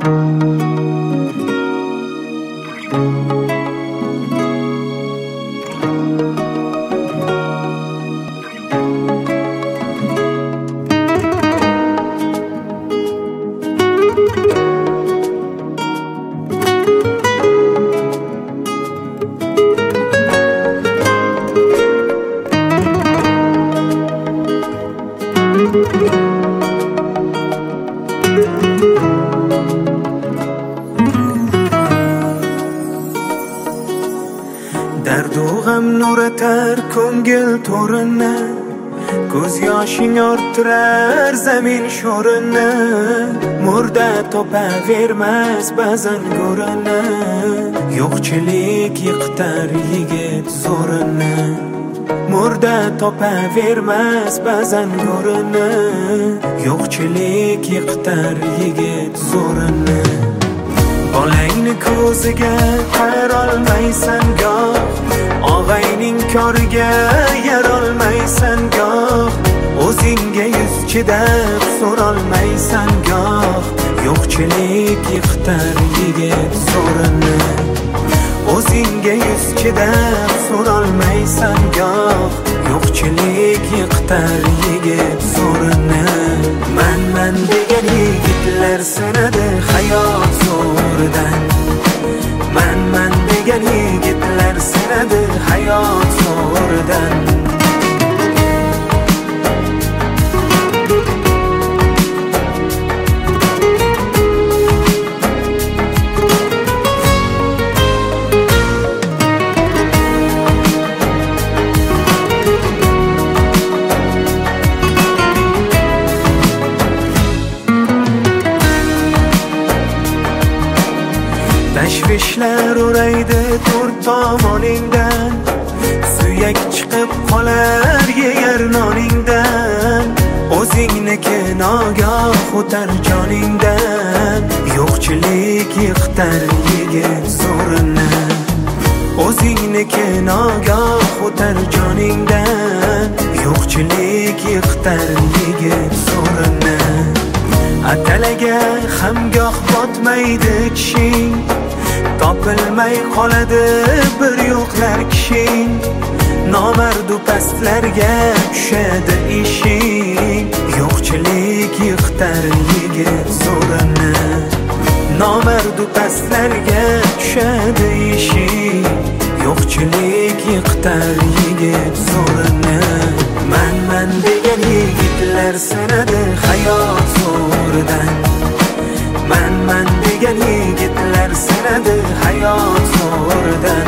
Dard u g'am nuratar ko'ngil to'rini, ko'z yoshing orttirar zamin sho'rini. Murda topavermas ba'zan go'rini, yo'qchilik yiqitar yigit zo'rini. Murda topavermas ba'zan go'rini, yo'qchilik yiqitar yigit zo'rini. Bolangni ko'ziga qarolmaysan goh, og'ayning koriga yarolmaysan goh. O'zingga yuz chidab so'rolmaysan goh, yo'qchilik yiqitar yigit zo'rini. O'zingga yuz chidab so'rolmaysan goh, yo'qchilik yiqitar yigit zo'rini. Man degan yigitlar sinadi hayot zo'ridan. Man degan yigitlar sinadi hayot zo'ridan. Tashvishlar o'raydi to'rt tomoningdan, suyak chiqib qolar yeyar noningdan. O'zingniki nogoh o'tar joningdan, yo'qchilik yiqitar yigit zo'rini. O'zingniki nogoh o'tar joningdan, yo'qchilik yiqitar yigit zo'rini. Atalaga hamgoh botmaydi tishing, topilmay qoladi bir yo'qlar kishing. Nomardu pastlarga tushadi ishing, yo'qchilik yiqitar yigit zo'rini. Nomardu pastlarga tushadi ishing, yo'qchilik yiqitar yigit zo'rini. Man degan yigitlar sinadi hayot zo'ridan. Man degan yigitlar sinadi hayot zo'ridan.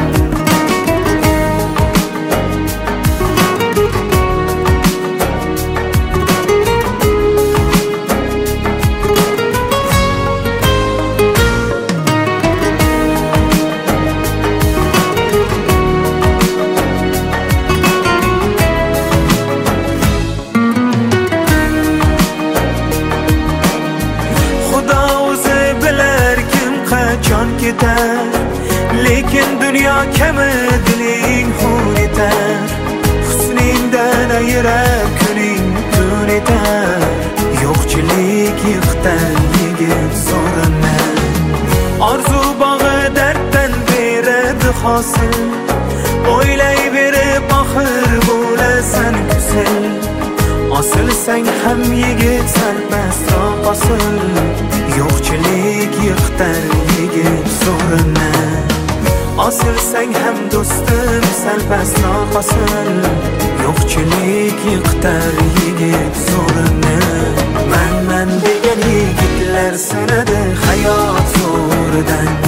Lekin dunyo kami diling xun etar, husningdan ayirab kuning tun etar. Yo'qchilik yiqitar yigit zo'rini. Orzu bog'i darddan beradi hosil, o'ylayverib oxir bo'lasan go'zal. Osilsang ham yigit sal pastroq osil, yo'qchilik yiqitar yigit zo'rini. Osilsang ham do'stim sal pastroq osil, yo'qchilik yiqitar yigit zo'rini. Man degan yigitlar sinadi hayot zo'ridan.